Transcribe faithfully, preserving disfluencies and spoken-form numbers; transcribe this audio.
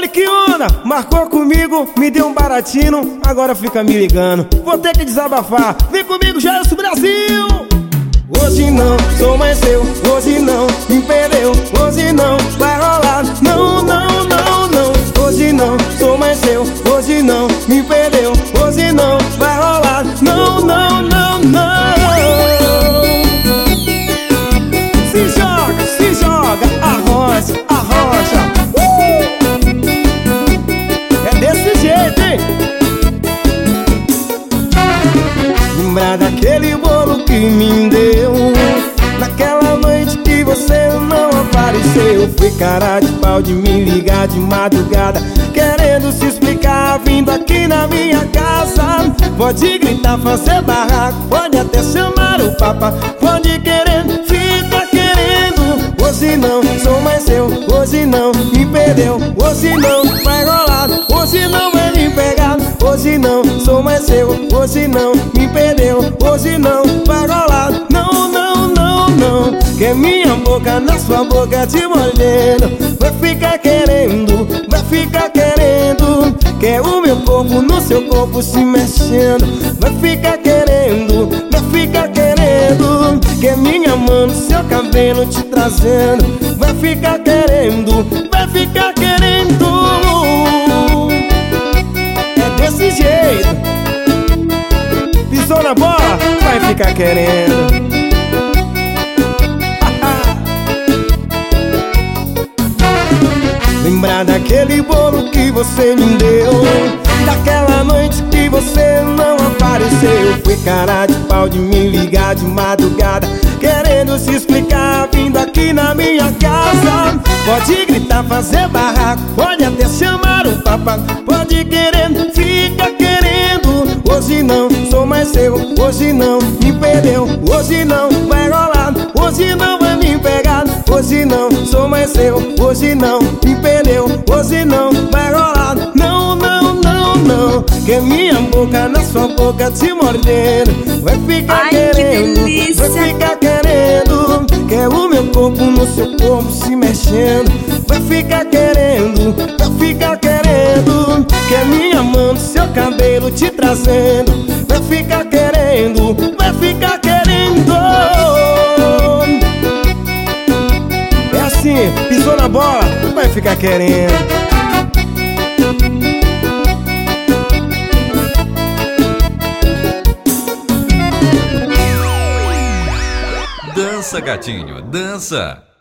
Olha que onda, marcou comigo, me deu um baratino, agora fica me ligando. Vou ter que desabafar, vem comigo, Jailson Brasil. Hoje não sou mais seu, hoje não me perdeu, hoje não vai rolar. Não, não, não, não. Hoje não sou mais seu, hoje não me perdeu, hoje não vai rolar. Não, não, não, não. Se joga, se joga, arrocha, arrocha. Uh! É desse jeito, hein? Lembrar daquele bolo que me deu naquela noite que você não apareceu. Foi cara de pau de me ligar de madrugada, querendo se explicar, vindo aqui na minha casa. Pode gritar, fazer barraco, pode até chamar o papa, pode querer, fica querendo. Hoje não sou mais seu, hoje não me perdeu, hoje não vai rolar, hoje não vai me pegar. Hoje não sou mais seu, hoje não me perdeu, hoje não vai rolar. Não, não, não, não. Que minha boca na sua boca te mordendo, vai ficar querendo, vai ficar querendo. Que o meu corpo no seu corpo se mexendo, vai ficar querendo, vai ficar querendo. Que minha mão no seu cabelo te trazendo, vai ficar querendo, vai ficar querendo. É desse jeito. Pisou na bola, vai ficar querendo. Lembrar daquele bolo que você me deu, daquela noite que você não apareceu. Foi cara de pau de me ligar de madrugada, querendo se explicar, vindo aqui na minha casa. Pode gritar, fazer barraco, pode até chamar o papa, pode querer, fica querendo. Hoje não sou mais seu, hoje não me perdeu, hoje não vai rolar, hoje não vai me pegar. Hoje não sou mais seu, hoje não me perdeu, hoje não vai rolar. Não, não, não, não. Que minha boca na sua boca te mordendo, vai ficar Ai, querendo, que vai ficar querendo. Que o meu corpo no seu corpo se mexendo, vai ficar querendo, vai ficar querendo. Que minha mão no seu cabelo te trazendo, vai ficar querendo, vai ficar querendo. É assim, pisou na bola, vai ficar querendo. Dança, gatinho, dança.